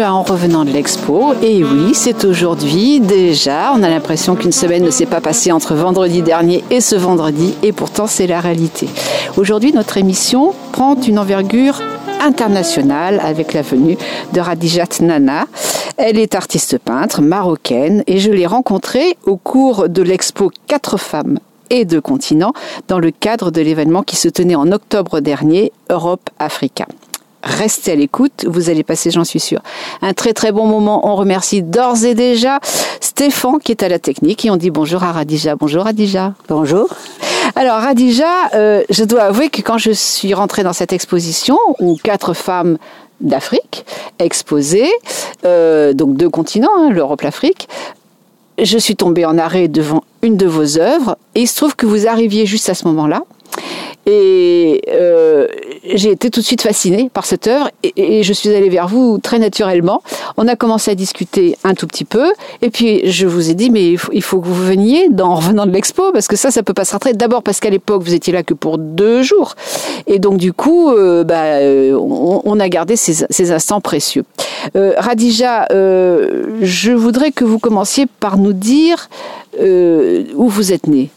à En revenant de l'expo. Et oui, c'est aujourd'hui déjà. On a l'impression qu'une semaine ne s'est pas passée entre vendredi dernier et ce vendredi. Et pourtant, c'est la réalité. Aujourd'hui, notre émission prend une envergure internationale avec la venue de Radijat Nana. Elle est artiste peintre marocaine et je l'ai rencontrée au cours de l'expo 4 femmes et 2 continents dans le cadre de l'événement qui se tenait en octobre dernier, Europe-Africa. Restez à l'écoute, vous allez passer, j'en suis sûre, un très très bon moment. On remercie d'ores et déjà Stéphane qui est à la technique et on dit bonjour à Radija. Bonjour Radija. Bonjour. Alors Radija, je dois avouer que quand je suis rentrée dans cette exposition où 4 femmes d'Afrique exposées, donc 2 continents, l'Europe, l'Afrique, je suis tombée en arrêt devant une de vos œuvres et il se trouve que vous arriviez juste à ce moment-là. Et j'ai été tout de suite fascinée par cette œuvre et je suis allée vers vous très naturellement. On a commencé à discuter un tout petit peu et puis je vous ai dit mais il faut que vous veniez en revenant de l'expo parce que ça peut pas se rater. D'abord parce qu'à l'époque vous étiez là que pour 2 jours et donc du coup on a gardé ces instants précieux. Radija, je voudrais que vous commenciez par nous dire où vous êtes née.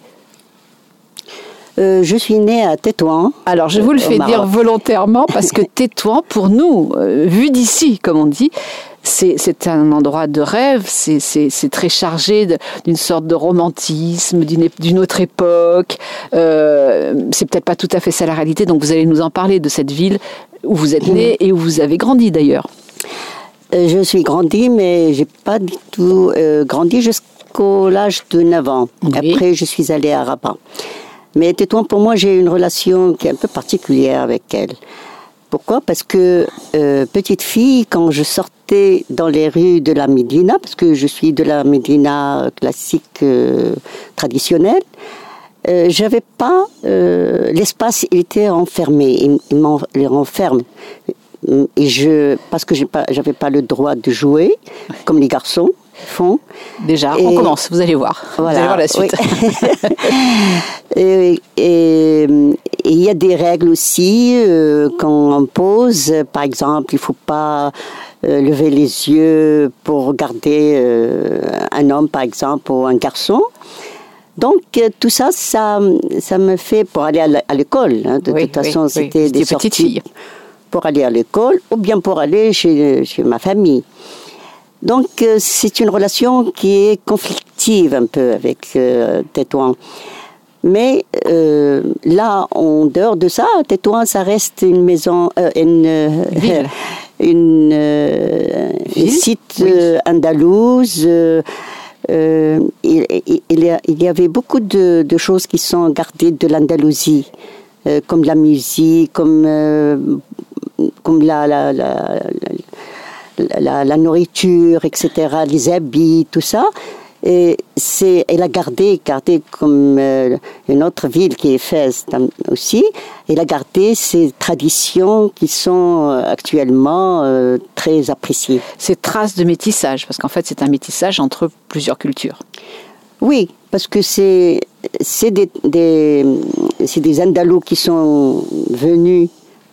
Je suis née à Tétouan. Alors, je vous le fais dire volontairement parce que Tétouan, pour nous, vu d'ici, comme on dit, c'est un endroit de rêve, c'est très chargé d'une sorte de romantisme, d'une autre époque. C'est peut-être pas tout à fait ça la réalité, donc vous allez nous en parler de cette ville où vous êtes née et où vous avez grandi d'ailleurs. Je suis grandie, mais j'ai pas du tout grandi jusqu'à l'âge de 9 ans. Oui. Après, je suis allée à Rabat. Mais Tétouan, pour moi, j'ai une relation qui est un peu particulière avec elle. Pourquoi ? Parce que, petite fille, quand je sortais dans les rues de la Médina, parce que je suis de la Médina classique traditionnelle, j'avais pas... l'espace était enfermé, il renferme. Et parce que j'avais pas le droit de jouer, comme les garçons font. Déjà, on commence, vous allez voir. Voilà, vous allez voir la suite. Oui. Et il y a des règles aussi quand on pose. Par exemple, il ne faut pas lever les yeux pour regarder un homme, par exemple, ou un garçon. Donc, tout ça me fait pour aller à l'école. Hein. De toute façon, c'était des sorties petites filles. Pour aller à l'école ou bien pour aller chez ma famille. Donc, c'est une relation qui est conflictive un peu avec Tétouan. Mais là, en dehors de ça, Tétouan, ça reste une maison, une site andalouse. Il y avait beaucoup de choses qui sont gardées de l'Andalousie, comme la musique, comme la nourriture, etc., les habits, tout ça. Et elle a gardé comme une autre ville qui est Fès aussi, elle a gardé ces traditions qui sont actuellement très appréciées. Ces traces de métissage, parce qu'en fait c'est un métissage entre plusieurs cultures. Oui, parce que c'est des Andalous qui sont venus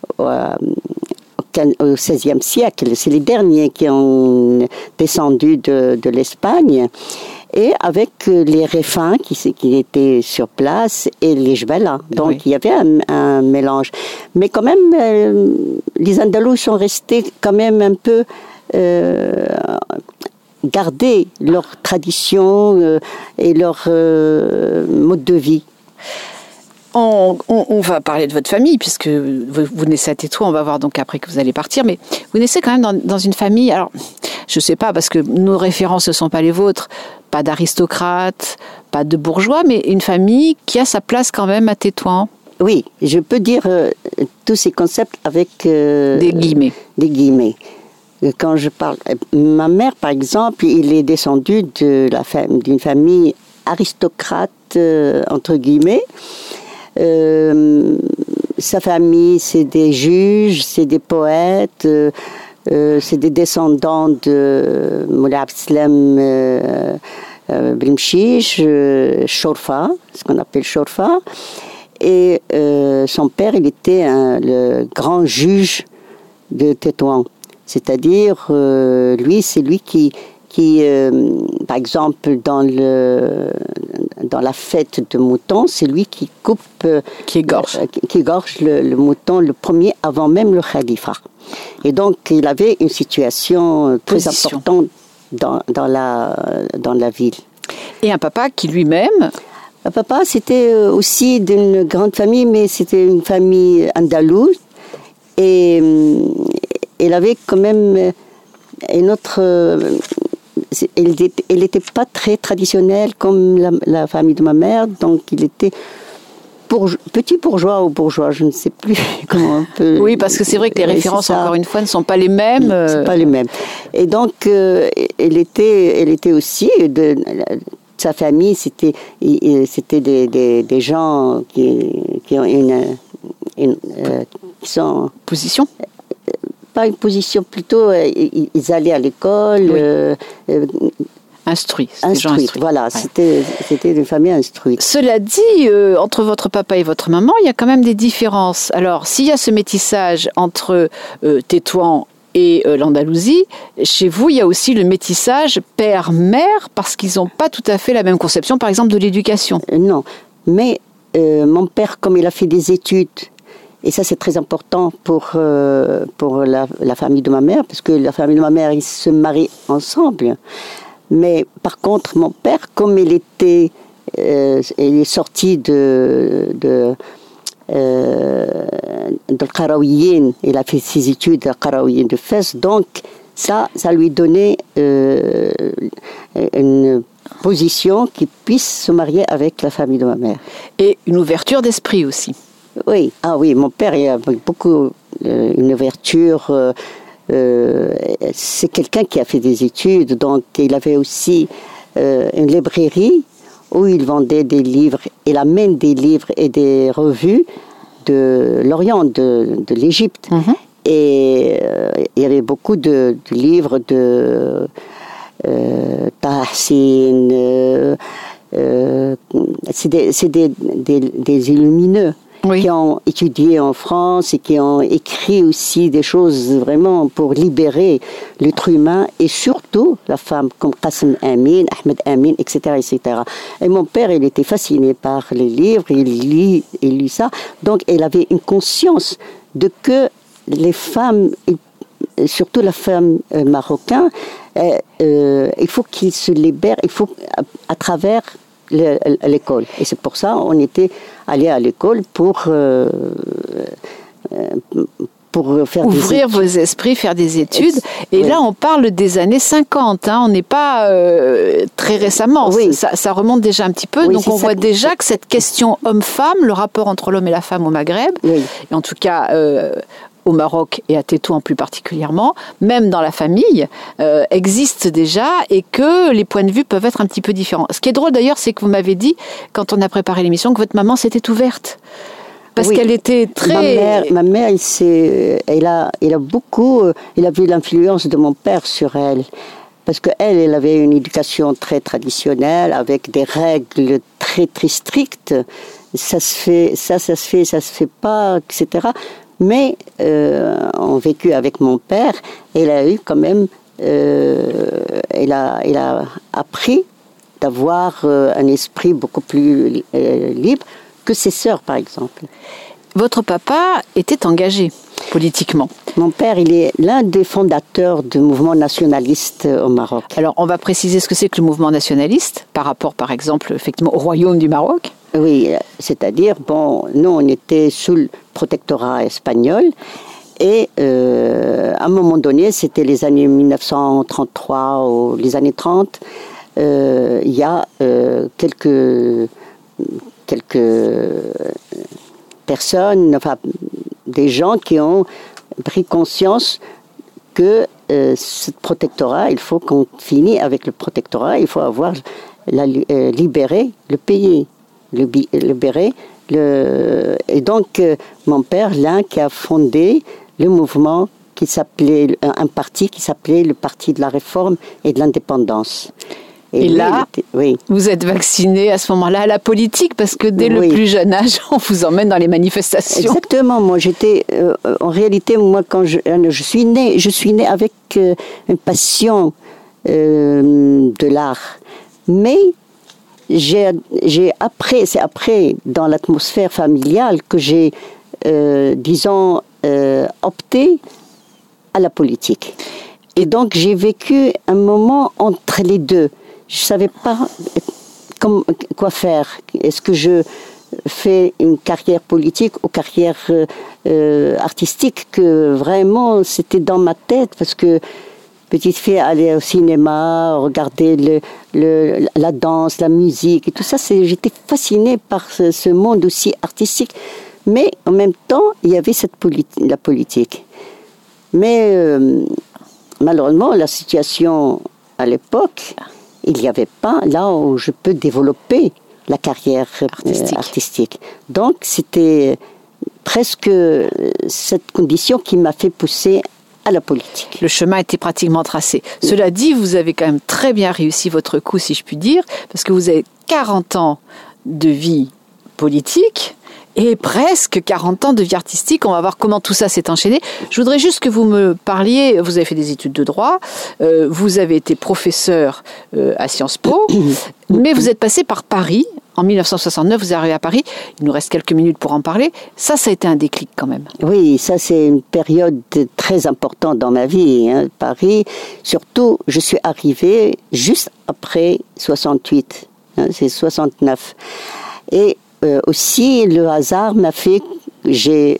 au XVIe siècle. C'est les derniers qui ont descendu de l'Espagne. Et avec les Réfins qui étaient sur place et les Jbala. Donc, oui. Il y avait un mélange. Mais quand même, les Andalous sont restés quand même un peu... garder leur tradition et leur mode de vie. On va parler de votre famille, puisque vous naissez à Tétouan, on va voir donc après que vous allez partir, mais vous naissez quand même dans une famille, alors je ne sais pas, parce que nos références ne sont pas les vôtres, pas d'aristocrates, pas de bourgeois, mais une famille qui a sa place quand même à Tétouan. Oui, je peux dire tous ces concepts avec... des guillemets. Des guillemets. Quand je parle... Ma mère, par exemple, il est descendu d'une famille aristocrate, entre guillemets. Sa famille, c'est des juges, c'est des poètes, c'est des descendants de Moulay Abdeslam Brimchiche, Chorfa, ce qu'on appelle Chorfa. Et son père, il était le grand juge de Tétouan. C'est-à-dire, lui, c'est lui qui par exemple, dans la fête de mouton, c'est lui qui coupe, qui égorge le mouton le premier avant même le khalifa. Et donc, il avait une situation très importante dans la ville. Et un papa qui lui-même... Un papa, c'était aussi d'une grande famille, mais c'était une famille andalouse. Et il avait quand même une autre... Elle n'était pas très traditionnelle comme la famille de ma mère, donc il était petit bourgeois ou bourgeois, je ne sais plus comment on peut... Oui, parce que c'est vrai que les références, encore une fois, ne sont pas les mêmes. C'est pas les mêmes. Et donc, elle était aussi... sa famille, c'était des gens qui ont qui sont... Position Pas une position, plutôt, ils allaient à l'école. Oui. Instruits. Voilà, ouais. C'était une famille instruite. Cela dit, entre votre papa et votre maman, il y a quand même des différences. Alors, s'il y a ce métissage entre Tétouan et l'Andalousie, chez vous, il y a aussi le métissage père-mère, parce qu'ils n'ont pas tout à fait la même conception, par exemple, de l'éducation. Non, mais mon père, comme il a fait des études, et ça, c'est très important pour la famille de ma mère, parce que la famille de ma mère, ils se marient ensemble. Mais par contre, mon père, comme il est sorti de Qarawiyyin, il a fait ses études à Qarawiyyin de Fès, donc ça lui donnait une position qui puisse se marier avec la famille de ma mère. Et une ouverture d'esprit aussi. Oui, mon père, il a beaucoup une ouverture. C'est quelqu'un qui a fait des études, donc il avait aussi une librairie où il vendait des livres. Il amène des livres et des revues de l'Orient, de l'Égypte. Mm-hmm. Et il y avait beaucoup de livres de Tahsin. C'est des illumineux. Oui. Qui ont étudié en France et qui ont écrit aussi des choses vraiment pour libérer l'être humain et surtout la femme, comme Qasim Amin, Ahmed Amin, etc., etc. Et mon père, il était fasciné par les livres, il lit ça. Donc, il avait une conscience de que les femmes, surtout la femme marocaine, il faut qu'ils se libèrent, il faut à travers l'école. Et c'est pour ça qu'on était allé à l'école pour faire ouvrir vos esprits, faire des études. Et oui. Là, on parle des années 50. On n'est pas très récemment. Oui. Ça remonte déjà un petit peu. Oui, donc, on voit déjà que cette question homme-femme, le rapport entre l'homme et la femme au Maghreb, oui. Et en tout cas au Maroc et à Tétouan plus particulièrement, même dans la famille, existe déjà et que les points de vue peuvent être un petit peu différents. Ce qui est drôle d'ailleurs, c'est que vous m'avez dit, quand on a préparé l'émission, que votre maman s'était ouverte. Parce qu'elle était très... Ma mère, elle a vu l'influence de mon père sur elle. Parce qu'elle avait une éducation très traditionnelle, avec des règles très, très strictes. Ça se fait pas, etc. Mais en vécu avec mon père, elle a eu quand même, elle a appris d'avoir un esprit beaucoup plus libre que ses sœurs, par exemple. Votre papa était engagé politiquement. Mon père, il est l'un des fondateurs du mouvement nationaliste au Maroc. Alors, on va préciser ce que c'est que le mouvement nationaliste, par rapport, par exemple, effectivement, au royaume du Maroc. Oui, c'est-à-dire, nous, on était sous le protectorat espagnol et à un moment donné, c'était les années 1933 ou les années 30, il y a quelques personnes, enfin, des gens qui ont pris conscience que ce protectorat, il faut qu'on finisse avec le protectorat, il faut libérer le pays. Et donc mon père, l'un qui a fondé le mouvement un parti qui s'appelait le Parti de la Réforme et de l'Indépendance. Et lui, là, vous êtes vacciné à ce moment-là à la politique, parce que dès le plus jeune âge, on vous emmène dans les manifestations. Exactement. Moi, j'étais, en réalité, quand je suis née avec une passion de l'art. Mais c'est après, dans l'atmosphère familiale, que j'ai, disons, opté à la politique. Et donc, j'ai vécu un moment entre les deux. Je ne savais pas quoi faire. Est-ce que je fais une carrière politique ou carrière artistique? Que vraiment, c'était dans ma tête, parce que petite fille allait au cinéma, regarder la danse, la musique et tout ça. J'étais fascinée par ce monde aussi artistique. Mais en même temps, il y avait la politique. Mais malheureusement, la situation à l'époque, il n'y avait pas là où je peux développer la carrière artistique. Donc, c'était presque cette condition qui m'a fait pousser à la politique. Le chemin était pratiquement tracé. Cela dit, vous avez quand même très bien réussi votre coup, si je puis dire, parce que vous avez 40 ans de vie politique et presque 40 ans de vie artistique. On va voir comment tout ça s'est enchaîné. Je voudrais juste que vous me parliez, vous avez fait des études de droit, vous avez été professeur à Sciences Po, mais vous êtes passé par Paris. En 1969, vous êtes arrivé à Paris. Il nous reste quelques minutes pour en parler. Ça a été un déclic quand même. Oui, ça c'est une période très importante dans ma vie. Paris, surtout, je suis arrivée juste après 68. C'est 69. Et aussi, le hasard m'a fait que j'ai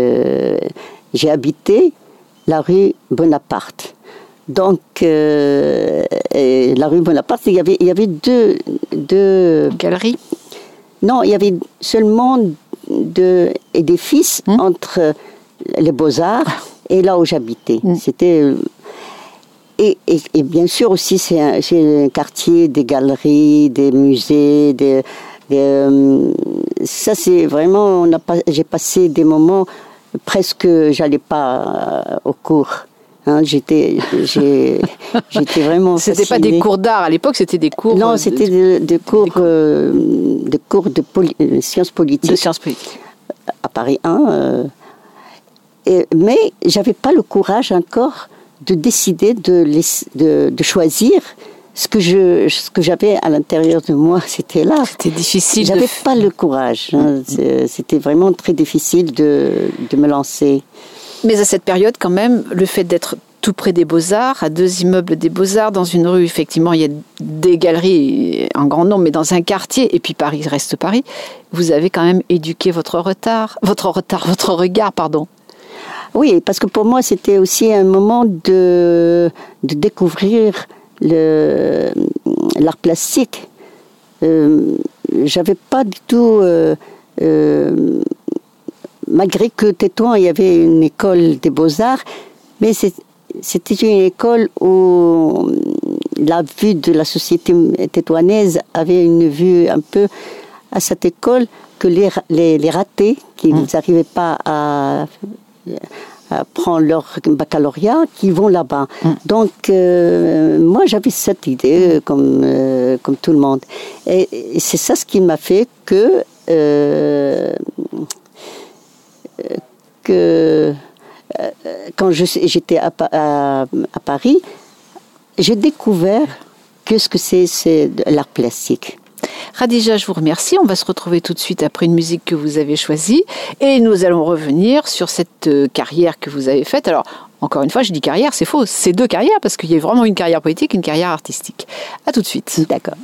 habité la rue Bonaparte. Donc, la rue Bonaparte, il y avait deux galeries. Non, il y avait seulement deux édifices entre les Beaux-Arts et là où j'habitais. C'était et bien sûr aussi c'est un quartier des galeries, des musées, ça c'est vraiment j'ai passé des moments presque j'allais pas au cours. J'étais vraiment. C'était pas des cours d'art à l'époque, c'était des cours. Non, c'était des cours de sciences politiques. De sciences politiques. À Paris 1. Mais j'avais pas le courage encore de décider de choisir ce que j'avais à l'intérieur de moi. C'était là. C'était difficile. J'avais pas le courage. C'était vraiment très difficile de me lancer. Mais à cette période, quand même, le fait d'être tout près des Beaux-Arts, à 2 immeubles des Beaux-Arts, dans une rue, effectivement, il y a des galeries en grand nombre, mais dans un quartier, et puis Paris reste Paris, vous avez quand même éduqué votre regard, pardon. Oui, parce que pour moi, c'était aussi un moment de découvrir l'art plastique. J'avais pas du tout... malgré que Tétouan, il y avait une école des Beaux-Arts, mais c'était une école où la vue de la société tétouanaise avait une vue un peu à cette école que les ratés, qui n'arrivaient pas à prendre leur baccalauréat, qui vont là-bas. Donc, moi, j'avais cette idée, comme tout le monde. Et c'est ça ce qui m'a fait que quand j'étais à Paris, j'ai découvert ce que c'est l'art plastique. Khadija, je vous remercie. On va se retrouver tout de suite après une musique que vous avez choisie et nous allons revenir sur cette carrière que vous avez faite. Alors, encore une fois, je dis carrière, c'est faux. C'est 2 carrières parce qu'il y a vraiment une carrière politique et une carrière artistique. À tout de suite. D'accord.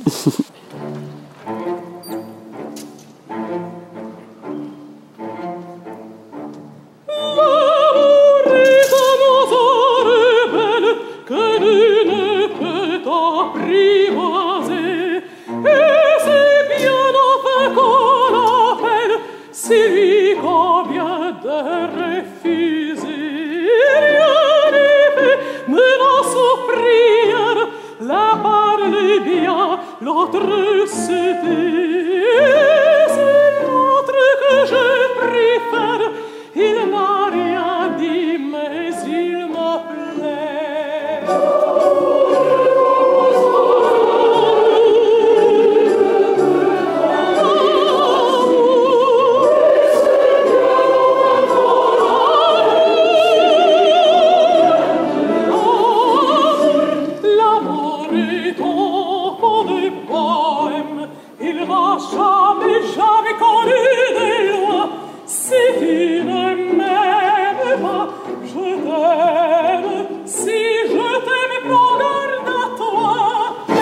Si lui convient de refuser, rien n'est fait, menant souffrir, la parle bien, l'autre se tait. C'est l'autre que je préfère, il n'a rien dit, mais il me plaît. il n'a jamais, jamais connu des lois. Si tu ne m'aimes pas, je t'aime. Si je t'aime, prends garde à toi.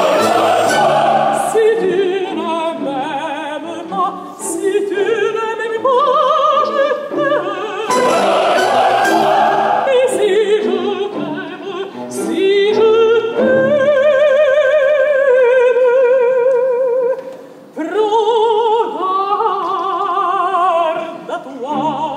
Si tu ne m'aimes pas, si tu ne m'aimes pas, je t'aime. Et si je t'aime, si je t'aime, prends garde à toi.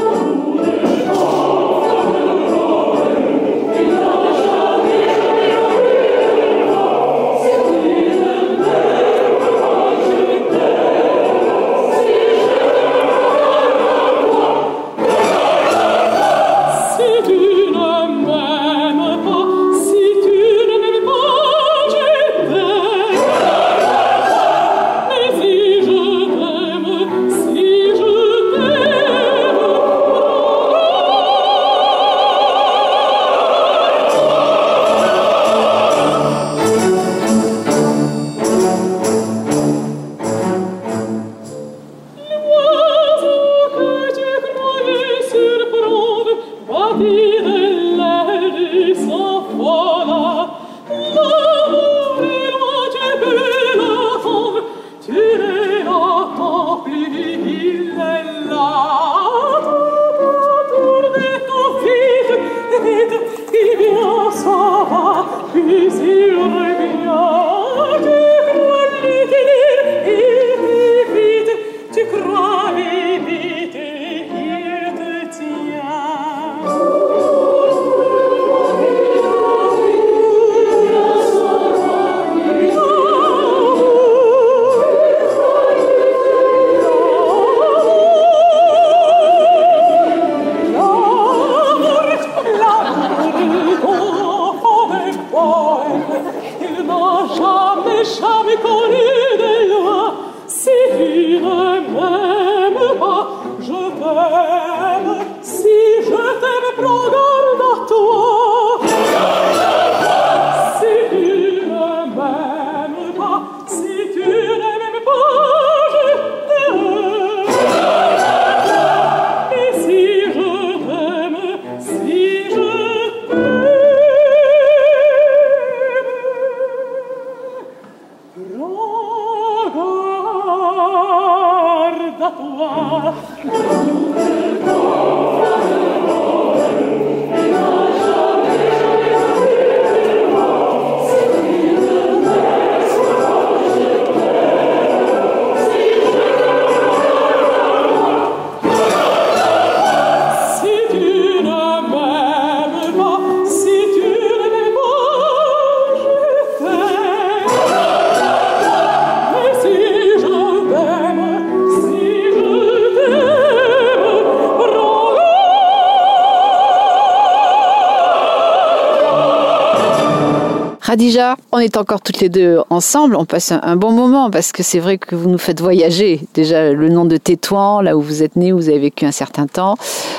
Khadija, on est encore toutes les deux ensemble, on passe un bon moment parce que c'est vrai que vous nous faites voyager. Déjà, le nom de Tétouan, là où vous êtes nés, où vous avez vécu un certain temps.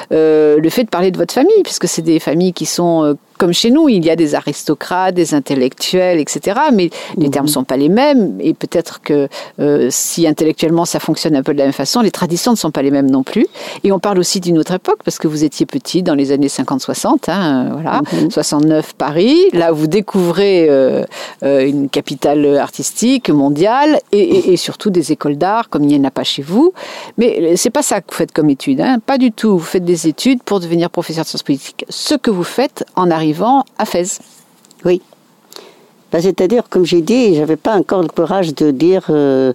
Le fait de parler de votre famille, puisque c'est des familles qui sont comme chez nous, il y a des aristocrates, des intellectuels, etc. Mais les termes ne sont pas les mêmes. Et peut-être que si intellectuellement ça fonctionne un peu de la même façon, les traditions ne sont pas les mêmes non plus. Et on parle aussi d'une autre époque, parce que vous étiez petit dans les années 50-60, voilà, 69 Paris. Là, vous découvrez une capitale artistique mondiale et surtout des écoles d'art, comme il n'y en a pas chez vous. Mais c'est pas ça que vous faites comme étude, pas du tout. Vous faites des études pour devenir professeur de sciences politiques. Ce que vous faites en arrivant à Fès. Oui. C'est-à-dire, comme j'ai dit, j'avais pas encore le courage de dire,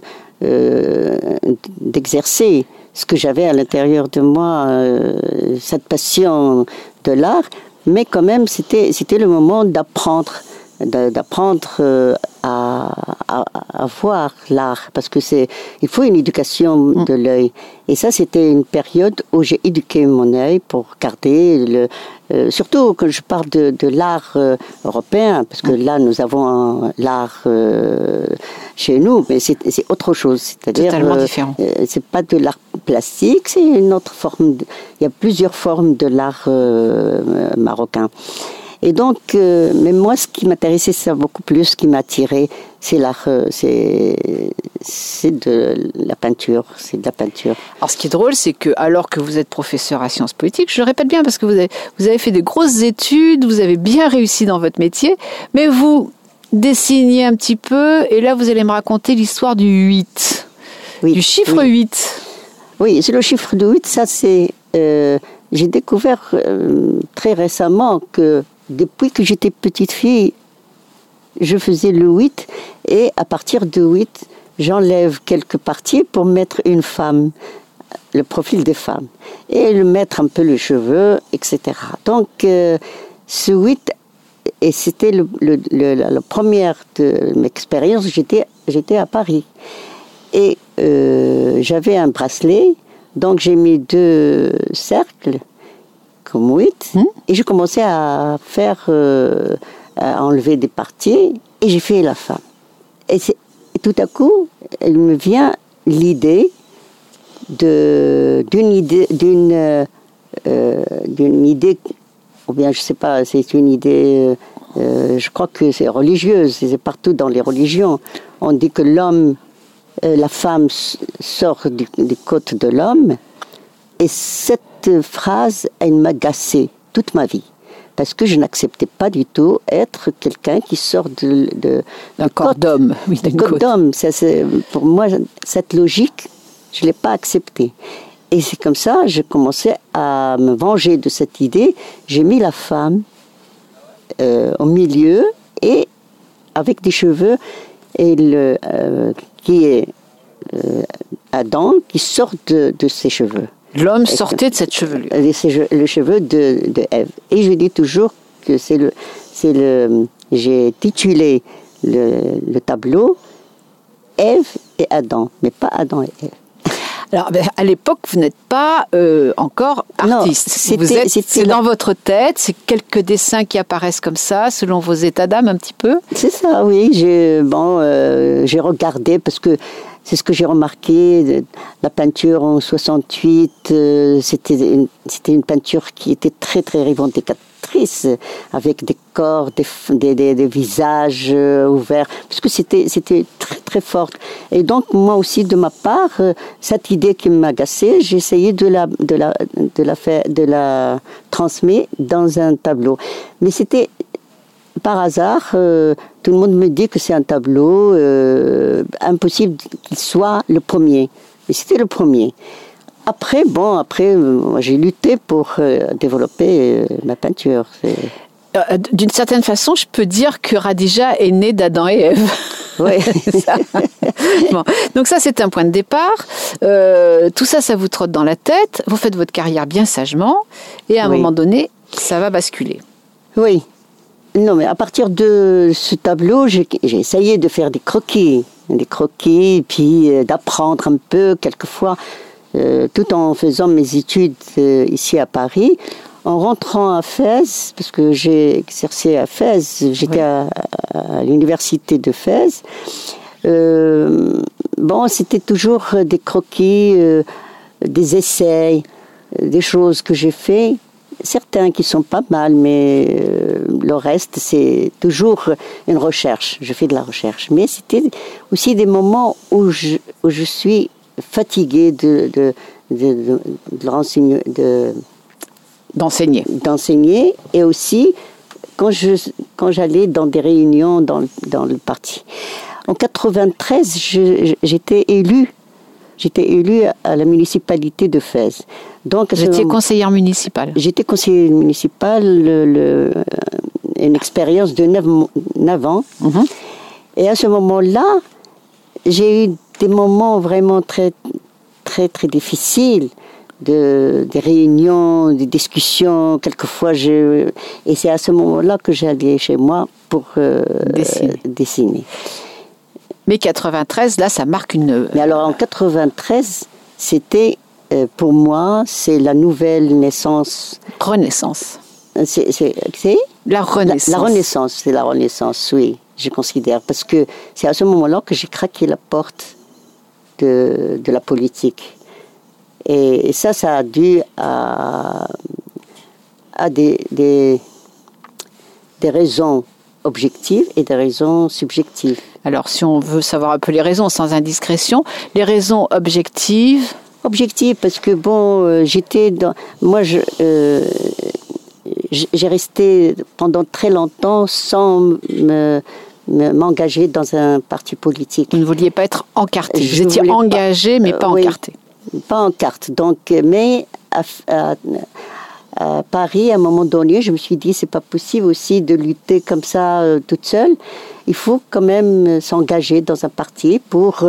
d'exercer ce que j'avais à l'intérieur de moi, cette passion de l'art, mais quand même, c'était le moment d'apprendre à voir l'art, parce que il faut une éducation de l'œil. Et ça, c'était une période où j'ai éduqué mon œil pour garder surtout quand je parle de l'art européen, parce que là, nous avons l'art chez nous, mais c'est autre chose. C'est-à-dire, totalement différent. C'est pas de l'art plastique, c'est une autre forme. Il y a plusieurs formes de l'art marocain. Et donc, mais moi, ce qui m'intéressait, c'est beaucoup plus, ce qui m'a attiré, c'est l'art, c'est de la peinture, c'est de la peinture. Alors, ce qui est drôle, c'est que, alors que vous êtes professeur à sciences politiques, je le répète bien parce que vous avez fait de grosses études, vous avez bien réussi dans votre métier, mais vous dessinez un petit peu, et là, vous allez me raconter l'histoire du 8, du chiffre 8. Oui, c'est le chiffre de 8, ça c'est... j'ai découvert très récemment que depuis que j'étais petite fille, je faisais le 8, et à partir de 8, j'enlève quelques parties pour mettre une femme, le profil des femmes, et le mettre un peu les cheveux, etc. Donc, ce 8, et c'était la première de mes expériences, j'étais à Paris. Et j'avais un bracelet, donc j'ai mis 2 cercles, comme 8, et j'ai commencé à faire, à enlever des parties, et j'ai fait la femme. Et tout à coup, il me vient l'idée d'une idée, ou bien je sais pas, c'est une idée, je crois que c'est religieuse, c'est partout dans les religions. On dit que l'homme, la femme sort du côté de l'homme, et cette phrase, elle m'a agacée toute ma vie. Parce que je n'acceptais pas du tout être quelqu'un qui sort d'un corps d'homme. Oui, d'un corps d'homme. Pour moi, cette logique, je ne l'ai pas acceptée. Et c'est comme ça, j'ai commencé à me venger de cette idée. J'ai mis la femme au milieu, et avec des cheveux, et qui est Adam, qui sort de ses cheveux. L'homme sortait de cette chevelure. Le cheveu de Ève. Et je dis toujours que j'ai titulé le tableau Ève et Adam, mais pas Adam et Ève. Alors, à l'époque, vous n'êtes pas encore artiste. Non, c'est dans votre tête, c'est quelques dessins qui apparaissent comme ça, selon vos états d'âme un petit peu. C'est ça, oui. J'ai regardé, parce que c'est ce que j'ai remarqué, la peinture en 68, c'était une peinture qui était très, très revendicatrice, avec des corps, des visages ouverts, parce que c'était très, très fort. Et donc, moi aussi, de ma part, cette idée qui m'agaçait, j'ai essayé de la transmettre dans un tableau. Mais c'était... Par hasard, tout le monde me dit que c'est un tableau impossible qu'il soit le premier. Mais c'était le premier. Après, j'ai lutté pour développer ma peinture. D'une certaine façon, je peux dire que Khadija est née d'Adam et Ève. Oui. Bon. Donc ça, c'est un point de départ. Tout ça, ça vous trotte dans la tête. Vous faites votre carrière bien sagement. Et à un moment donné, ça va basculer. Oui. Non, mais à partir de ce tableau, j'ai essayé de faire des croquis, puis d'apprendre un peu, quelquefois, tout en faisant mes études ici à Paris. En rentrant à Fès, parce que j'ai exercé à Fès, j'étais à l'université de Fès. C'était toujours des croquis, des essais, des choses que j'ai fait. Certains qui sont pas mal, mais le reste, c'est toujours une recherche. Je fais de la recherche. Mais c'était aussi des moments où je suis fatiguée d'enseigner, et aussi quand j'allais dans des réunions dans le parti. En 93, j'étais élue à la municipalité de Fès. Donc, vous étiez conseillère municipale. J'étais conseillère municipale, une expérience de 9 ans. Mm-hmm. Et à ce moment-là, j'ai eu des moments vraiment très, très, très difficiles, des réunions, des discussions. Quelquefois, et c'est à ce moment-là que j'allais chez moi pour dessiner. Mais 93, là, ça marque une... Mais alors, en 93, c'était, pour moi, c'est la nouvelle naissance. Renaissance. C'est la Renaissance. La Renaissance, c'est la Renaissance, oui, je considère. Parce que c'est à ce moment-là que j'ai craqué la porte de la politique. Et ça a dû à des des raisons objectives et des raisons subjectives. Alors, si on veut savoir un peu les raisons, sans indiscrétion, les raisons objectives... Objectives, parce que j'ai resté pendant très longtemps sans m'engager dans un parti politique. Vous ne vouliez pas être encarté. Vous étiez engagé, mais pas encarté. Pas en carte. Donc, mais à Paris, à un moment donné, je me suis dit, c'est pas possible aussi de lutter comme ça toute seule. Il faut quand même s'engager dans un parti pour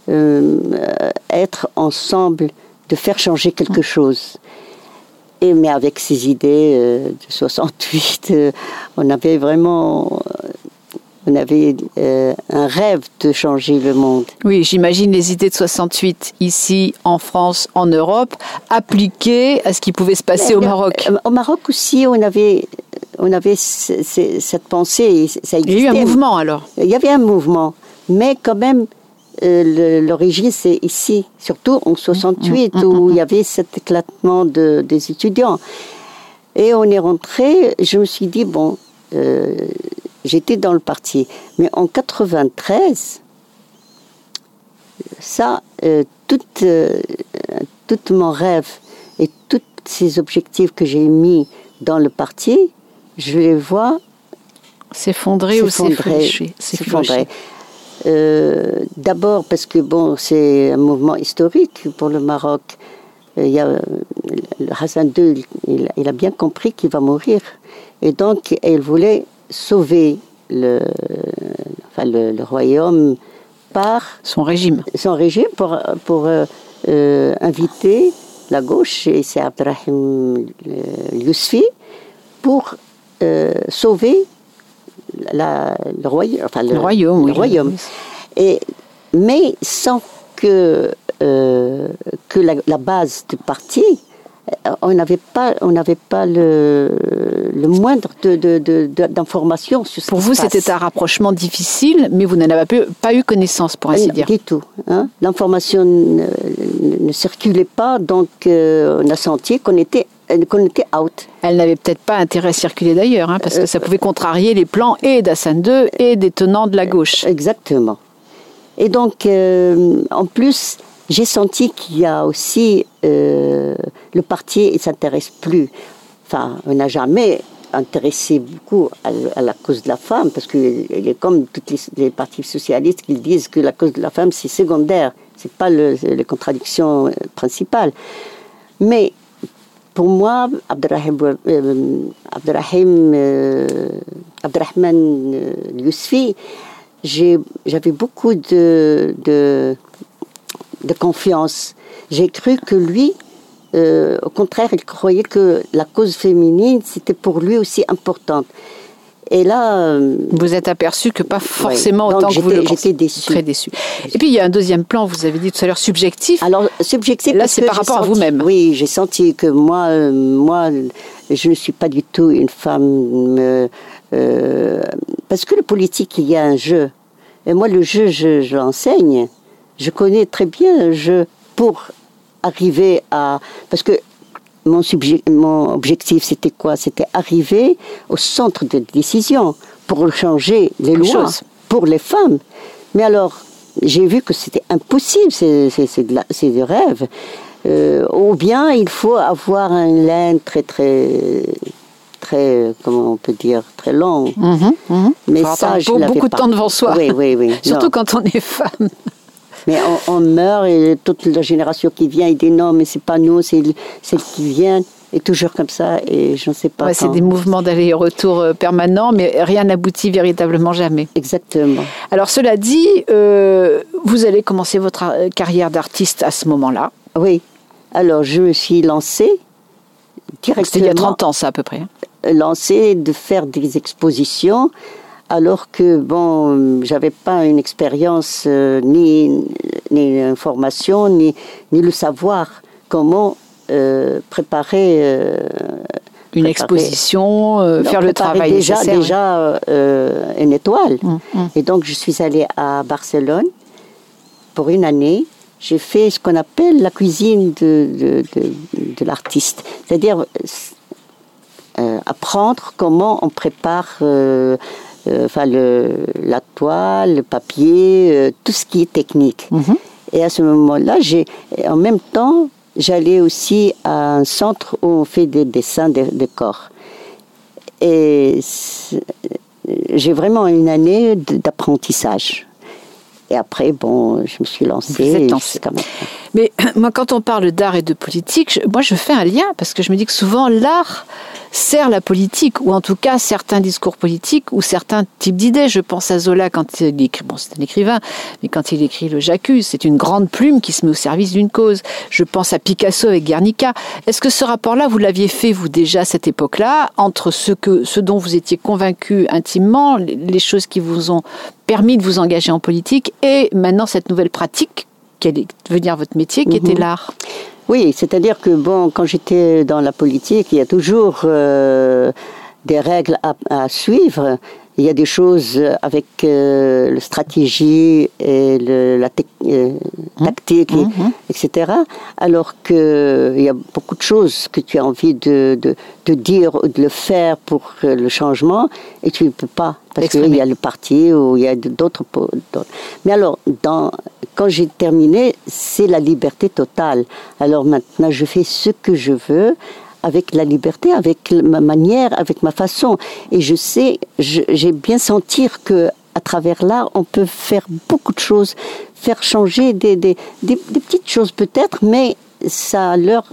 être ensemble, de faire changer quelque chose. Mais avec ces idées de 68, on avait vraiment... On avait un rêve de changer le monde. Oui, j'imagine les idées de 68 ici, en France, en Europe, appliquées à ce qui pouvait se passer au Maroc. Au Maroc aussi, on avait cette pensée. Ça existait. Il y a eu un mouvement alors. Il y avait un mouvement, mais quand même, l'origine c'est ici, surtout en 68, où il y avait cet éclatement des étudiants. Et on est rentré. Je me suis dit bon. J'étais dans le parti. Mais en 93, ça, tout mon rêve et tous ces objectifs que j'ai mis dans le parti, je les vois s'effondrer ou s'effondrer. D'abord parce que bon, c'est un mouvement historique pour le Maroc. Il y a Hassan II, il a bien compris qu'il va mourir. Et donc, il voulait sauver le royaume par son régime pour inviter la gauche, et c'est Abderrahim Yousfi, pour sauver le royaume. Oui. Mais sans que la base du parti, on n'avait pas le moindre d'informations sur ce qui se passe. Pour vous, c'était un rapprochement difficile, mais vous n'en avez pas eu connaissance, pour ainsi dire. Du tout. Hein. L'information ne circulait pas, donc on a senti qu'on était out. Elle n'avait peut-être pas intérêt à circuler d'ailleurs, hein, parce que ça pouvait contrarier les plans et d'Hassan II et des tenants de la gauche. Exactement. Et donc, en plus... J'ai senti qu'il y a aussi le parti ne s'intéresse plus. Enfin, on n'a jamais intéressé beaucoup à la cause de la femme, parce qu'il est comme tous les partis socialistes qui disent que la cause de la femme c'est secondaire, c'est pas les contradictions principales. Mais pour moi, Abderrahman Yousfi, j'avais beaucoup de confiance. J'ai cru que lui, au contraire, il croyait que la cause féminine, c'était pour lui aussi importante. Et là... vous êtes aperçu que pas forcément autant que vous le pensez. J'étais déçue. Très déçue. Et puis, il y a un deuxième plan, vous avez dit tout à l'heure, subjectif. Alors, subjectif... Là, c'est par rapport à vous-même. Oui, j'ai senti que moi, je ne suis pas du tout une femme... parce que le politique, il y a un jeu. Et moi, le jeu, je l'enseigne. Je connais très bien le jeu pour arriver à... Parce que mon objectif, c'était quoi? C'était arriver au centre de décision pour changer les lois pour les femmes. Mais alors, j'ai vu que c'était impossible, c'est des rêves. Ou bien, il faut avoir un lien très, comment on peut dire, très long. Mais ça, je l'avais beaucoup de temps devant soi. Oui. Surtout quand on est femme. Mais on meurt et toute la génération qui vient, il dit non, mais c'est pas nous, c'est celle qui vient. Et toujours comme ça, et je ne sais pas quand. C'est des mouvements d'aller et retour permanents, mais rien n'aboutit véritablement jamais. Exactement. Alors cela dit, vous allez commencer votre carrière d'artiste à ce moment-là. Oui. Alors je me suis lancée directement. C'était il y a 30 ans, ça à peu près. Lancée de faire des expositions. Alors que, bon, j'avais pas une expérience, ni une formation, ni le savoir comment préparer... une exposition, faire le travail déjà une étoile. Et donc, je suis allée à Barcelone pour une année. J'ai fait ce qu'on appelle la cuisine de l'artiste. C'est-à-dire... apprendre comment on prépare la toile, le papier, tout ce qui est technique. Et à ce moment-là, en même temps, j'allais aussi à un centre où on fait des dessins de corps. Et j'ai vraiment une année d'apprentissage. Et après, je me suis lancée. Mais moi, quand on parle d'art et de politique, je fais un lien parce que je me dis que souvent, l'art sert la politique, ou en tout cas certains discours politiques ou certains types d'idées. Je pense à Zola quand il écrit, c'est un écrivain, mais quand il écrit le J'accuse, c'est une grande plume qui se met au service d'une cause. Je pense à Picasso avec Guernica. Est-ce que ce rapport-là, vous l'aviez fait, vous, déjà, à cette époque-là, entre ce dont vous étiez convaincu intimement, les choses qui vous ont permis de vous engager en politique, et maintenant cette nouvelle pratique qui allait devenir votre métier, qui était l'art? Oui, c'est-à-dire que quand j'étais dans la politique, il y a toujours des règles à suivre. Il y a des choses avec la stratégie et la tactique, etc. Alors qu'il y a beaucoup de choses que tu as envie de dire ou de le faire pour le changement et tu ne peux pas. Parce qu'il y a le parti ou il y a d'autres. Mais alors, quand j'ai terminé, c'est la liberté totale. Alors maintenant, je fais ce que je veux, avec la liberté, avec ma manière, avec ma façon. Et j'ai bien senti que à travers l'art, on peut faire beaucoup de choses, faire changer des petites choses peut-être, mais ça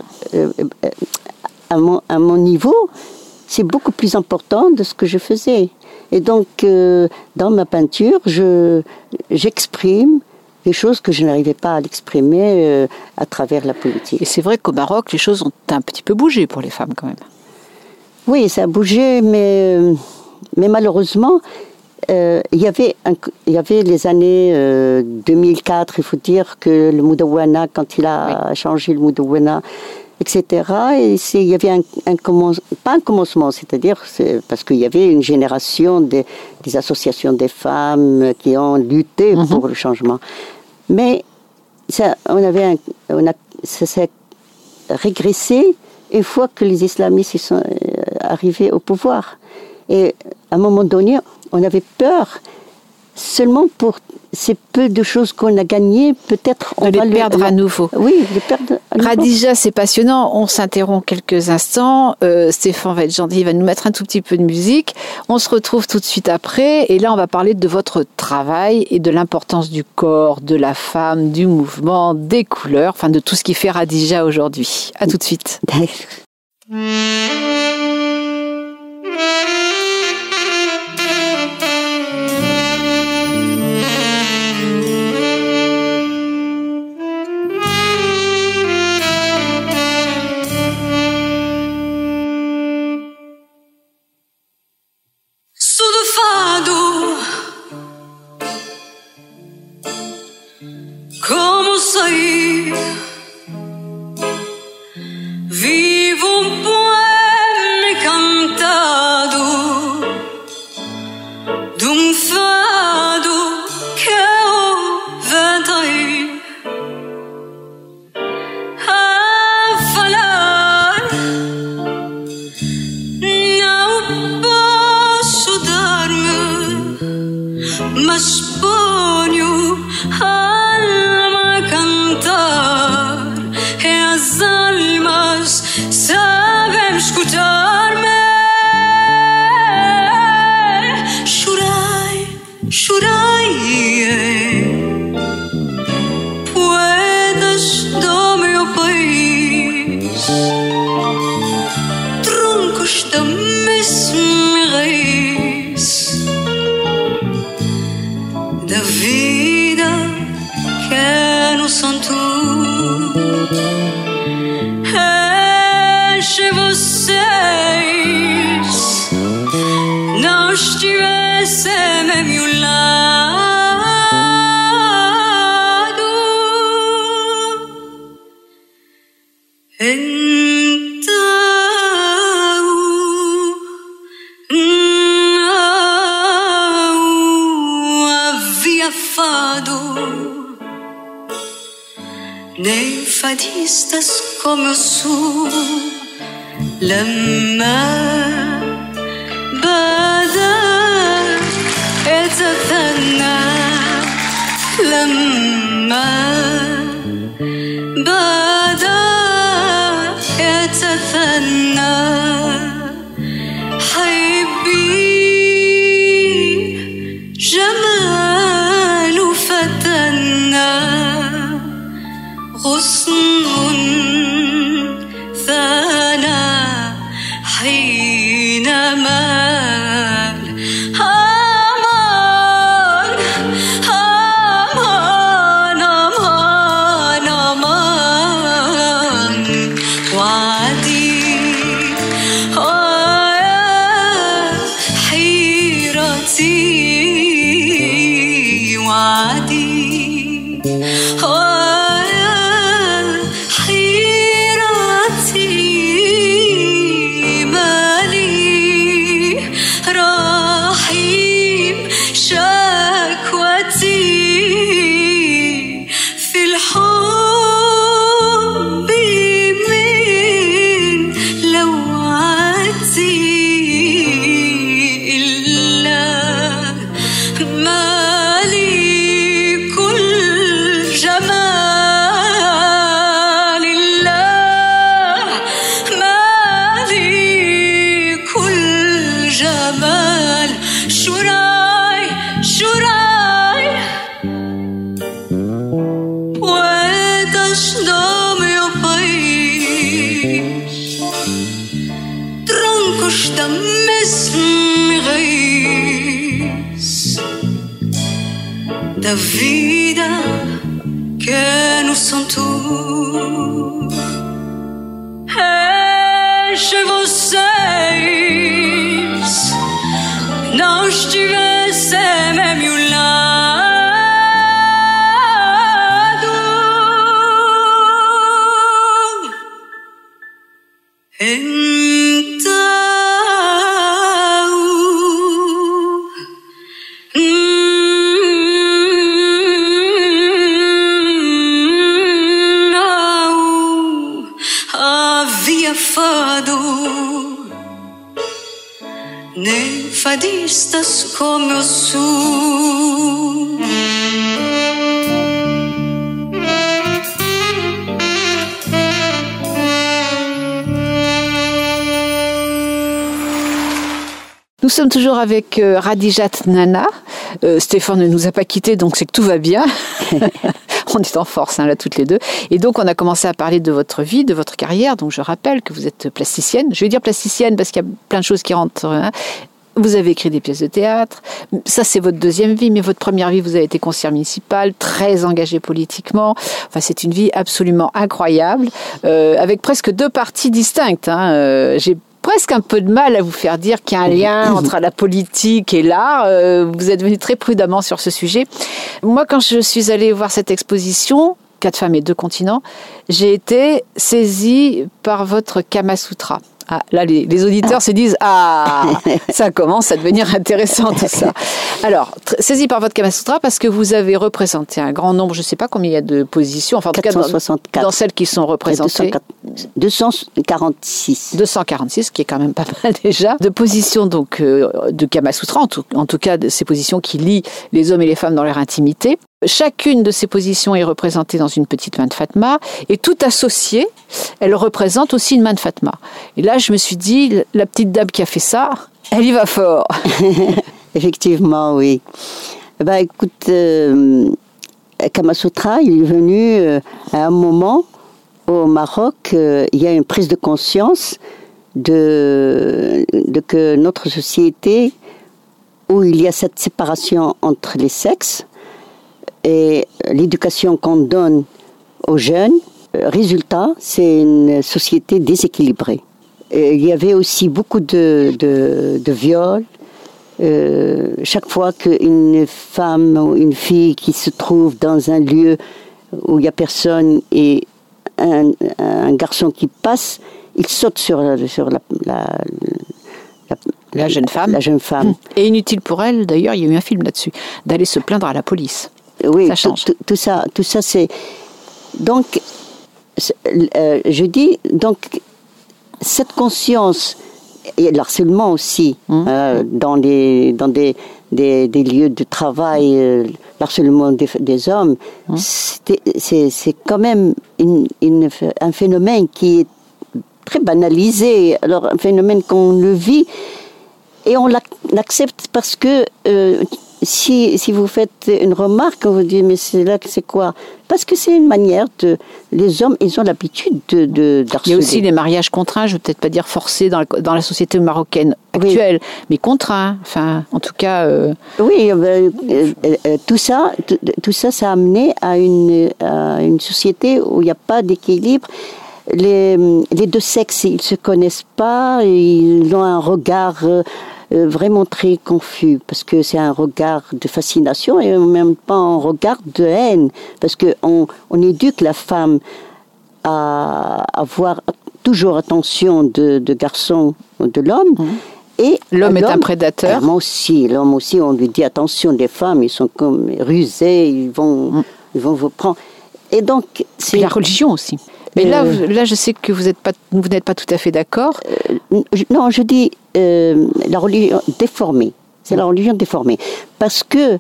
à mon niveau, c'est beaucoup plus important de ce que je faisais. Et donc, dans ma peinture, j'exprime des choses que je n'arrivais pas à l'exprimer à travers la politique. Et c'est vrai qu'au Maroc, les choses ont un petit peu bougé pour les femmes quand même. Oui, ça a bougé, mais malheureusement, il y avait les années 2004, il faut dire que le Moudawana, quand il a changé le Moudawana, etc. Et il y avait pas un commencement, c'est-à-dire parce qu'il y avait une génération des associations des femmes qui ont lutté pour le changement. Mais ça s'est régressé une fois que les islamistes sont arrivés au pouvoir. Et à un moment donné, on avait peur seulement pour ces peu de choses qu'on a gagnées, peut-être on va les perdre à nouveau. Oui, les perdre à nouveau. Radija, c'est passionnant. On s'interrompt quelques instants. Stéphane va être gentil, il va nous mettre un tout petit peu de musique. On se retrouve tout de suite après. Et là, on va parler de votre travail et de l'importance du corps, de la femme, du mouvement, des couleurs, enfin de tout ce qui fait Radija aujourd'hui. À tout de suite. Como sair? Vivo um poema cantado de um fado que eu inventei a falar. Não posso dar-me, mas ponho alma a cantar, e as almas sabem escutar-me. Chorai, chorai, poetas do meu país, troncos da mesma raiz da vida que é no santo. Se vocês não estivessem a meu lado, então não havia fado, nem fadistas como eu sou. لما بدا يتثنى لما بدا يتثنى حبي جمال فتنا غصن ثنى حين مال أمان أمان أمان أمان وعدي حيرتي وعدي Da vida que nous sommes tous et je vocês não estivessem ao lado nem fadistas como eu sou. Nous sommes toujours avec Radijat Nana. Stéphane ne nous a pas quittés, donc c'est que tout va bien. On est en force, là, toutes les deux. Et donc, on a commencé à parler de votre vie, de votre carrière. Donc, je rappelle que vous êtes plasticienne. Je vais dire plasticienne parce qu'il y a plein de choses qui rentrent. Hein. Vous avez écrit des pièces de théâtre. Ça, c'est votre deuxième vie. Mais votre première vie, vous avez été conseillère municipale, très engagée politiquement. Enfin, c'est une vie absolument incroyable, avec presque deux parties distinctes. Hein. J'ai presque un peu de mal à vous faire dire qu'il y a un lien entre la politique et l'art. Vous êtes venu très prudemment sur ce sujet. Moi, quand je suis allée voir cette exposition, 4 femmes et 2 continents, j'ai été saisie par votre Kama Sutra. Ah, là, les auditeurs se disent « Ah, ça commence à devenir intéressant tout ça ». Alors, saisi par votre Kama Sutra parce que vous avez représenté un grand nombre, je ne sais pas combien il y a de positions, enfin en tout cas dans celles qui sont représentées. 246. 246, qui est quand même pas mal déjà, de positions donc de Kama Sutra, en tout cas de ces positions qui lient les hommes et les femmes dans leur intimité. Chacune de ces positions est représentée dans une petite main de Fatma et tout associé, elle représente aussi une main de Fatma. Et là, je me suis dit, la petite dame qui a fait ça, elle y va fort. Effectivement, oui. Bah, écoute, Kama Sutra, il est venu à un moment au Maroc, il y a une prise de conscience de que notre société, où il y a cette séparation entre les sexes, et l'éducation qu'on donne aux jeunes, résultat, c'est une société déséquilibrée. Et il y avait aussi beaucoup de viols. Chaque fois qu'une femme ou une fille qui se trouve dans un lieu où il n'y a personne et un garçon qui passe, il saute sur la jeune femme. La jeune femme. Et inutile pour elle, d'ailleurs, il y a eu un film là-dessus, d'aller se plaindre à la police. Oui, ça change. Tout ça, c'est... Donc, je dis, donc, cette conscience, et l'harcèlement aussi, dans des lieux de travail, l'harcèlement des hommes, c'est quand même un phénomène qui est très banalisé. Alors, un phénomène qu'on le vit et on l'accepte parce que si vous faites une remarque, on vous dit mais c'est quoi? Parce que c'est une manière les hommes, ils ont l'habitude d'harceler. Il y a aussi les mariages contraints, je ne veux peut-être pas dire forcés dans la société marocaine actuelle, mais contraints. Enfin, en tout cas. Oui, tout ça, ça a amené à une société où il n'y a pas d'équilibre. Les deux sexes, ils se connaissent pas, ils ont un regard vraiment très confus, parce que c'est un regard de fascination et en même temps un regard de haine, parce que on éduque la femme à avoir toujours attention de garçon ou de l'homme. Et l'homme est un prédateur. L'homme aussi, on lui dit attention, les femmes, ils sont comme rusés, ils vont vous prendre. Et donc, c'est la religion aussi. Mais là, je sais que vous n'êtes pas tout à fait d'accord. Non, je dis la religion déformée. C'est la religion déformée. Parce que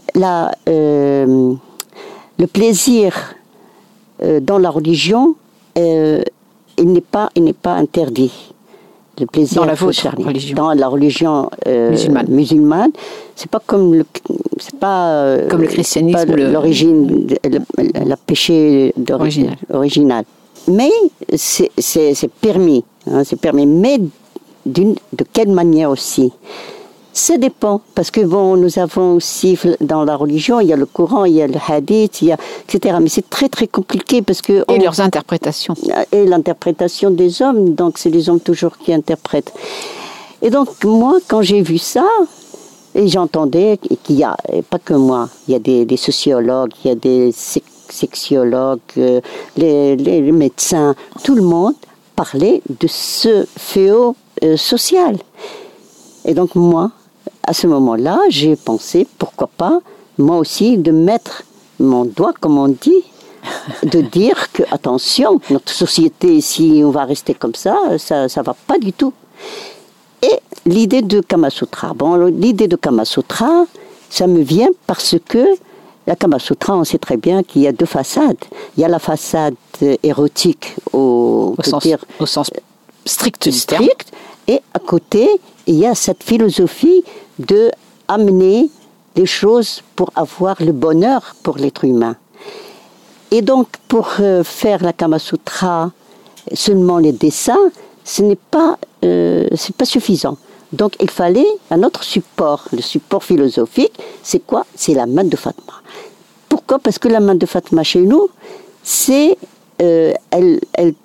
le plaisir dans la religion, il n'est pas interdit. Le plaisir dans la vôtre religion. Dans la religion musulmane, c'est pas comme le christianisme, l'origine, le péché original. Mais c'est permis, c'est permis. Mais de quelle manière aussi? Ça dépend, parce que nous avons aussi dans la religion, il y a le Coran, il y a le Hadith, etc. Mais c'est très très compliqué parce que et leurs interprétations. Et l'interprétation des hommes, donc c'est les hommes toujours qui interprètent. Et donc moi, quand j'ai vu ça, et j'entendais qu'il y a, et pas que moi, il y a des sociologues, il y a des sexologues, les médecins, tout le monde parlait de ce fléau social. Et donc moi, à ce moment-là, j'ai pensé, pourquoi pas, moi aussi, de mettre mon doigt, comme on dit, de dire que, attention, notre société, si on va rester comme ça va pas du tout. Et l'idée de Kama Sutra. L'idée de Kama Sutra, ça me vient parce que la Kama Sutra, on sait très bien qu'il y a deux façades. Il y a la façade érotique au sens strict du terme. Et à côté, il y a cette philosophie de amener les choses pour avoir le bonheur pour l'être humain. Et donc, pour faire la Kama Sutra, seulement les dessins, c'est pas suffisant. Donc, il fallait un autre support. Le support philosophique, c'est quoi? C'est la main de Fatma. Pourquoi? Parce que la main de Fatma chez nous, c'est elle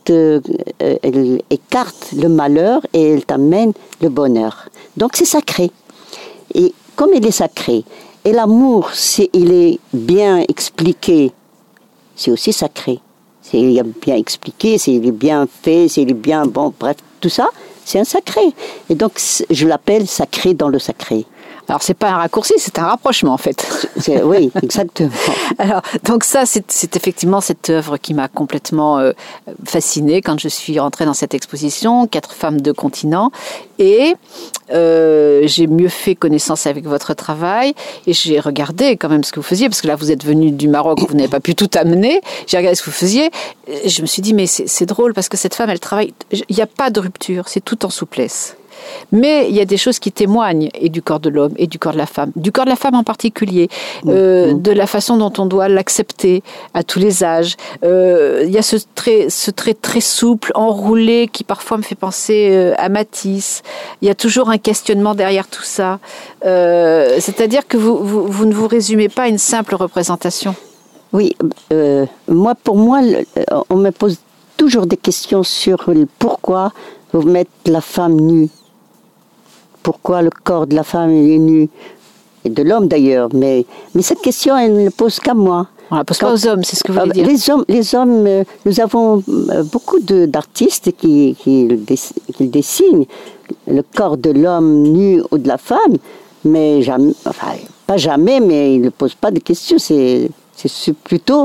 écarte le malheur et elle t'amène le bonheur. Donc c'est sacré. Et comme il est sacré, et l'amour, il est bien expliqué, c'est aussi sacré. Il est bien expliqué, il est bien fait, il est bien bon, bref, tout ça, c'est un sacré. Et donc je l'appelle sacré dans le sacré. Alors, c'est pas un raccourci, c'est un rapprochement, en fait. Oui, exactement. Alors, donc ça, c'est effectivement cette œuvre qui m'a complètement fascinée quand je suis rentrée dans cette exposition, 4 femmes de continent. Et j'ai mieux fait connaissance avec votre travail. Et j'ai regardé quand même ce que vous faisiez, parce que là, vous êtes venu du Maroc, vous n'avez pas pu tout amener. J'ai regardé ce que vous faisiez. Et je me suis dit, mais c'est drôle, parce que cette femme, elle travaille... Il n'y a pas de rupture, c'est tout en souplesse. Mais il y a des choses qui témoignent et du corps de l'homme et du corps de la femme en particulier, de la façon dont on doit l'accepter à tous les âges. Il y a ce trait très souple, enroulé, qui parfois me fait penser à Matisse. Il y a toujours un questionnement derrière tout ça. C'est-à-dire que vous ne vous résumez pas à une simple représentation. Oui, pour moi, on me pose toujours des questions sur pourquoi vous mettez la femme nue. Pourquoi le corps de la femme est nu, et de l'homme d'ailleurs, mais cette question, elle ne pose qu'à moi. On la pose pas aux hommes, c'est ce que vous voulez dire. Les hommes, nous avons beaucoup d'artistes qui dessinent le corps de l'homme nu ou de la femme, mais jamais, pas jamais, mais ils ne posent pas de questions. C'est plutôt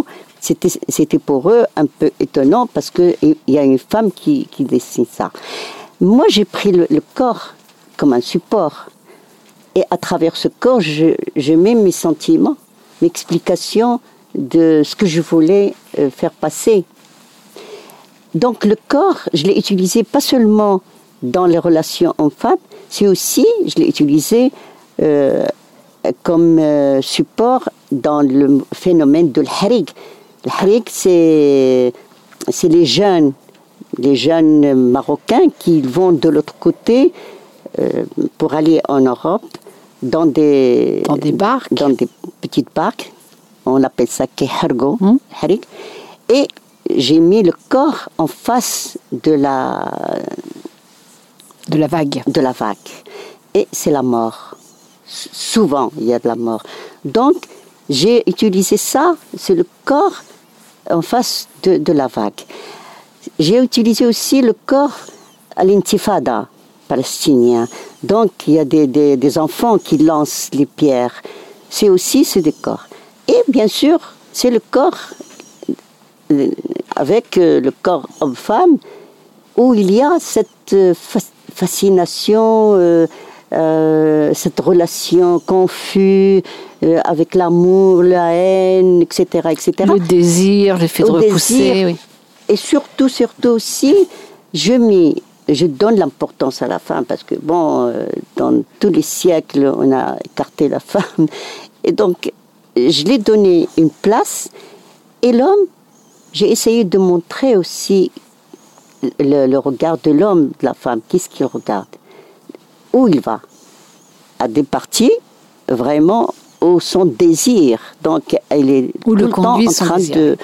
c'était pour eux un peu étonnant parce qu'il y a une femme qui dessine ça. Moi, j'ai pris le corps comme un support. Et à travers ce corps, je mets mes sentiments, mes explications de ce que je voulais faire passer. Donc le corps, je l'ai utilisé pas seulement dans les relations hommes-femmes, c'est aussi, je l'ai utilisé comme support dans le phénomène de l'harig. Le harig, c'est les jeunes marocains qui vont de l'autre côté pour aller en Europe dans des barques, dans des petites barques. On appelle ça kehargo, harig. Et j'ai mis le corps en face de la vague. Et c'est la mort. Souvent, il y a de la mort. Donc, j'ai utilisé ça, c'est le corps en face de la vague. J'ai utilisé aussi le corps à l'intifada palestinien. Donc, il y a des enfants qui lancent les pierres. C'est des corps. Et bien sûr, c'est le corps avec le corps homme-femme où il y a cette fascination, cette relation confuse avec l'amour, la haine, etc., etc. Le désir, le fait de repousser. Oui. Et surtout aussi, je donne l'importance à la femme parce que, dans tous les siècles, on a écarté la femme. Et donc, je lui ai donné une place. Et l'homme, j'ai essayé de montrer aussi le regard de l'homme, de la femme. Qu'est-ce qu'il regarde? Où il va? À des parties, vraiment, où son désir. Donc, elle est tout le temps en train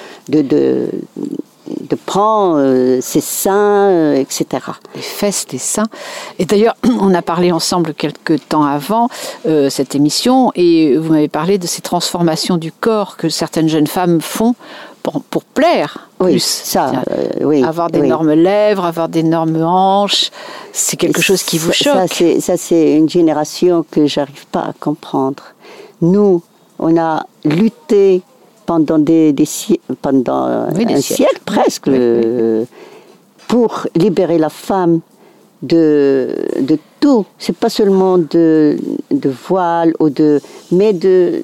de prendre ses seins, etc. Les fesses, les seins. Et d'ailleurs, on a parlé ensemble quelques temps avant cette émission, et vous m'avez parlé de ces transformations du corps que certaines jeunes femmes font pour plaire plus. Oui, ça, oui. Avoir d'énormes lèvres, avoir d'énormes hanches, c'est quelque chose qui vous choque. Ça, c'est une génération que j'arrive pas à comprendre. Nous, on a lutté pendant un siècle presque, pour libérer la femme de tout. C'est pas seulement de voile mais de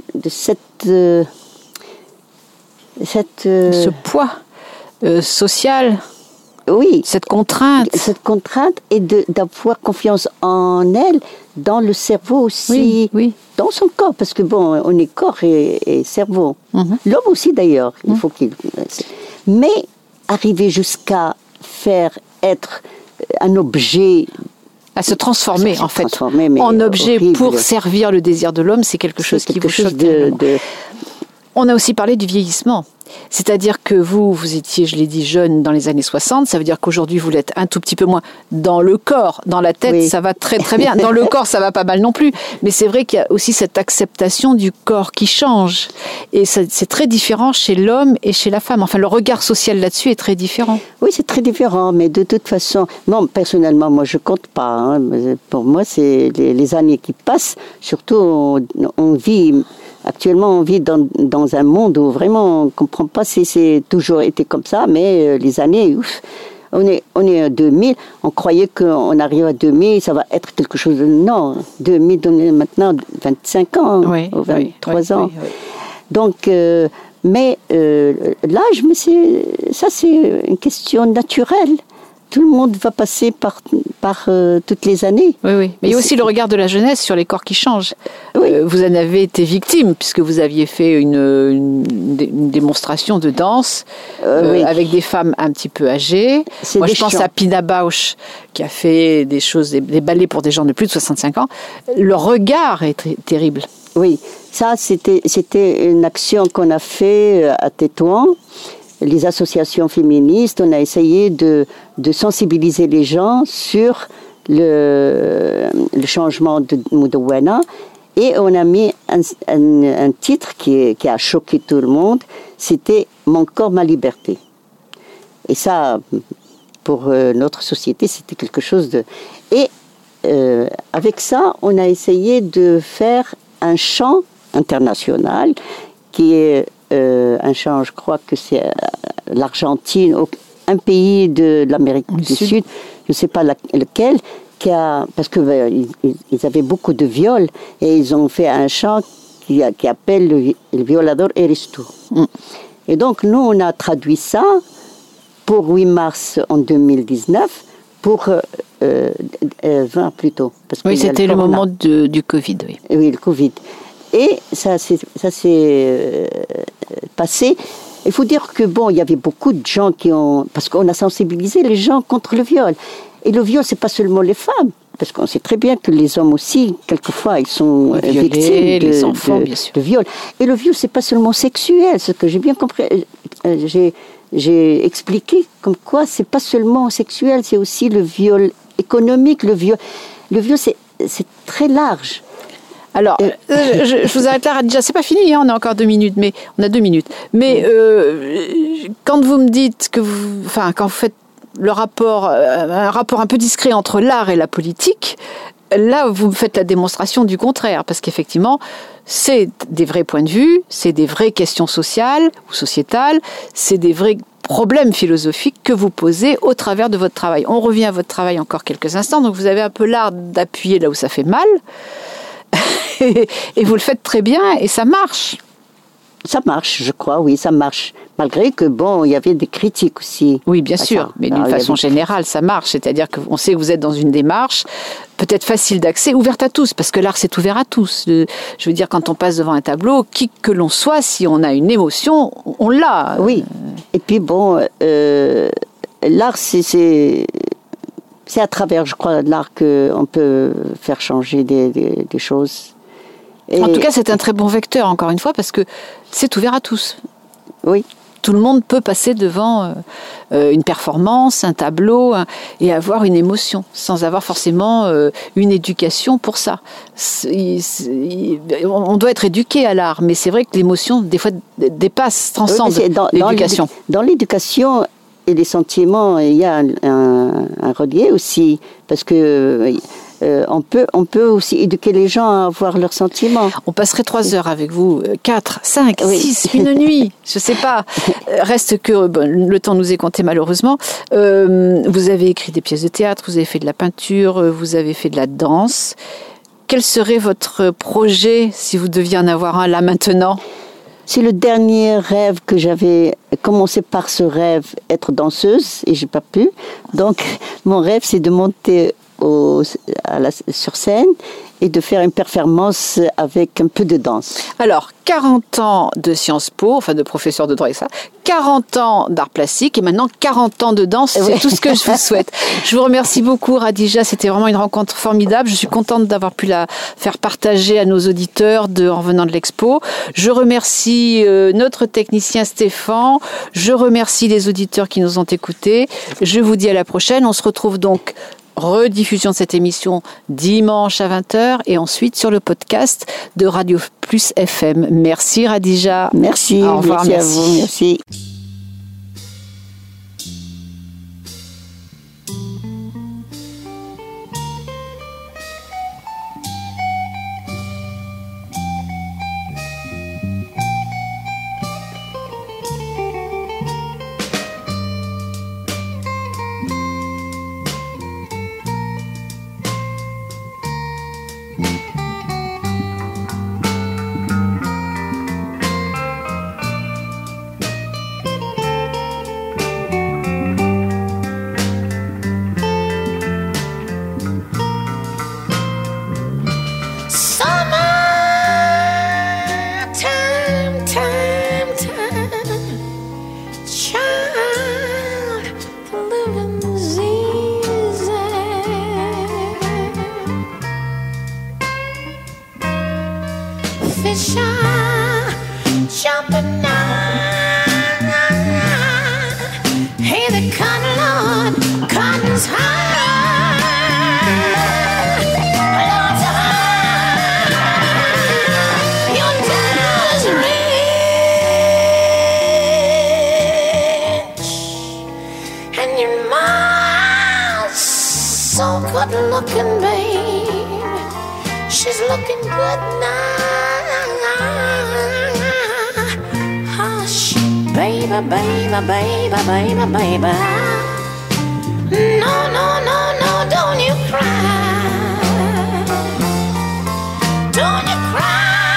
ce poids social. Oui. Cette contrainte et d'avoir confiance en elle, dans le cerveau aussi, oui. Dans son corps, parce que on est corps et cerveau. Mm-hmm. L'homme aussi d'ailleurs, il faut qu'il... Mais arriver jusqu'à faire être un objet... À se transformer en fait, en objet horrible. Pour servir le désir de l'homme, c'est quelque chose qui vous choque. On a aussi parlé du vieillissement. C'est-à-dire que vous étiez, je l'ai dit, jeune dans les années 60. Ça veut dire qu'aujourd'hui, vous l'êtes un tout petit peu moins dans le corps. Dans la tête, ça va très très bien. Dans le corps, ça va pas mal non plus. Mais c'est vrai qu'il y a aussi cette acceptation du corps qui change. Et c'est très différent chez l'homme et chez la femme. Enfin, le regard social là-dessus est très différent. Oui, c'est très différent. Mais de toute façon, personnellement, moi, je compte pas. Hein. Pour moi, c'est les années qui passent. Surtout, on vit... Actuellement, on vit dans un monde où vraiment on ne comprend pas si c'est toujours été comme ça, mais les années, on est à 2000, on croyait qu'on arrive à 2000, ça va être quelque chose de... Non, 2000, on est maintenant 25 ans, ou 23 ans. Oui. Donc, l'âge, ça c'est une question naturelle. Tout le monde va passer par toutes les années. Oui. Mais il y a aussi le regard de la jeunesse sur les corps qui changent. Oui. Vous en avez été victime, puisque vous aviez fait une démonstration de danse avec des femmes un petit peu âgées. Moi, je pense à Pina Bausch, qui a fait des ballets pour des gens de plus de 65 ans. Le regard est terrible. Oui, ça, c'était une action qu'on a fait à Tétouan. Les associations féministes, on a essayé de sensibiliser les gens sur le changement de Moudawana, et on a mis un titre qui a choqué tout le monde, c'était « Mon corps, ma liberté ». Et ça, pour notre société, c'était quelque chose de... Et avec ça, on a essayé de faire un chant international qui est un champ, je crois que c'est l'Argentine, un pays de l'Amérique du Sud, je ne sais pas lequel, parce qu'ils avaient beaucoup de viols, et ils ont fait un chant qui appelle le violador eres tú. Et donc, nous, on a traduit ça pour 8 mars en 2019, pour 20 plutôt. Parce oui, c'était le moment du Covid. Oui. Oui, le Covid. Et ça s'est passé. Il faut dire que, il y avait beaucoup de gens parce qu'on a sensibilisé les gens contre le viol. Et le viol, c'est pas seulement les femmes. Parce qu'on sait très bien que les hommes aussi, quelquefois, ils sont victimes les enfants, bien sûr. de viol. Et le viol, c'est pas seulement sexuel, ce que j'ai bien compris. J'ai expliqué comme quoi c'est pas seulement sexuel, c'est aussi le viol économique. Le viol, c'est très large. Alors, je vous arrête là, déjà, c'est pas fini, on a encore 2 minutes, mais on a 2 minutes. Mais quand vous me dites quand vous faites un rapport un peu discret entre l'art et la politique, là, vous faites la démonstration du contraire, parce qu'effectivement, c'est des vrais points de vue, c'est des vraies questions sociales ou sociétales, c'est des vrais problèmes philosophiques que vous posez au travers de votre travail. On revient à votre travail encore quelques instants, donc vous avez un peu l'art d'appuyer là où ça fait mal, et vous le faites très bien, et ça marche. Ça marche, je crois, oui, ça marche. Malgré que, il y avait des critiques aussi. Oui, bien sûr, mais d'une façon générale, ça marche. C'est-à-dire qu'on sait que vous êtes dans une démarche peut-être facile d'accès, ouverte à tous, parce que l'art, c'est ouvert à tous. Je veux dire, quand on passe devant un tableau, qui que l'on soit, si on a une émotion, on l'a. Oui, et puis l'art, c'est à travers, je crois, l'art qu'on peut faire changer des choses. En tout cas, c'est un très bon vecteur, encore une fois, parce que c'est ouvert à tous. Oui. Tout le monde peut passer devant une performance, un tableau, et avoir une émotion, sans avoir forcément une éducation pour ça. On doit être éduqué à l'art, mais c'est vrai que l'émotion, des fois, transcende l'éducation. Dans l'éducation et les sentiments, il y a un relié aussi, parce que... on peut aussi éduquer les gens à avoir leurs sentiments. On passerait 3 heures avec vous, 4, 5, 6, une nuit, je sais pas. Reste que le temps nous est compté malheureusement. Vous avez écrit des pièces de théâtre, vous avez fait de la peinture, vous avez fait de la danse. Quel serait votre projet si vous deviez en avoir un là maintenant ? C'est le dernier rêve que j'avais commencé par ce rêve, être danseuse, et j'ai pas pu. Donc mon rêve, c'est de monter sur scène et de faire une performance avec un peu de danse. Alors, 40 ans de Sciences Po, de professeur de droit et ça, 40 ans d'art plastique et maintenant 40 ans de danse, c'est tout ce que je vous souhaite. Je vous remercie beaucoup, Radija, c'était vraiment une rencontre formidable. Je suis contente d'avoir pu la faire partager à nos auditeurs en revenant de l'expo. Je remercie notre technicien Stéphane, je remercie les auditeurs qui nous ont écoutés. Je vous dis à la prochaine, on se retrouve donc rediffusion de cette émission dimanche à 20h et ensuite sur le podcast de Radio Plus FM. Merci Radija. Merci. Au revoir. Merci à vous. Merci. Looking, babe, she's looking good now. baby, baby, baby, baby, baby. No, no, no, no, don't you cry. Don't you cry.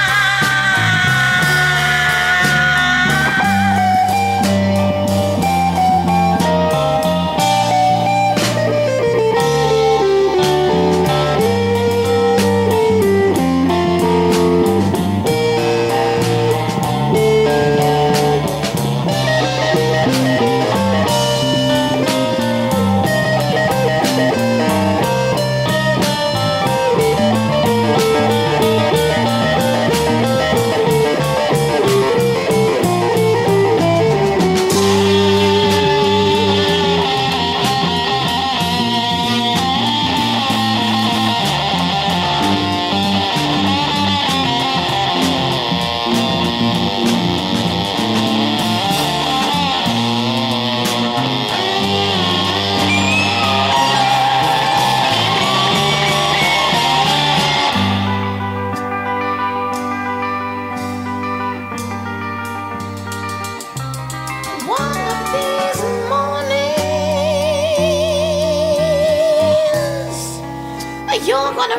You're gonna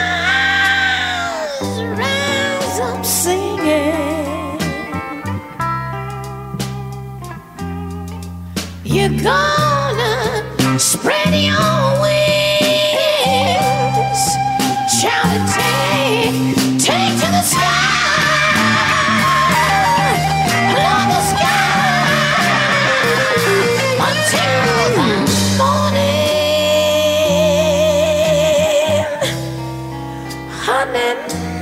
rise up singing. You're gonna spread your wings, shout and take to the sky, along the sky, until the morning. Honey,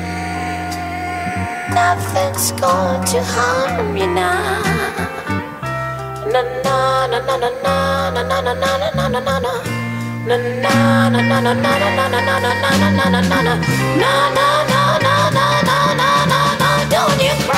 nothing's going to harm you now. Na na na na na na na na na na na na na na. Na na na na na na na na na na na na na na na. Na na na na na na na na na. Don't you cry.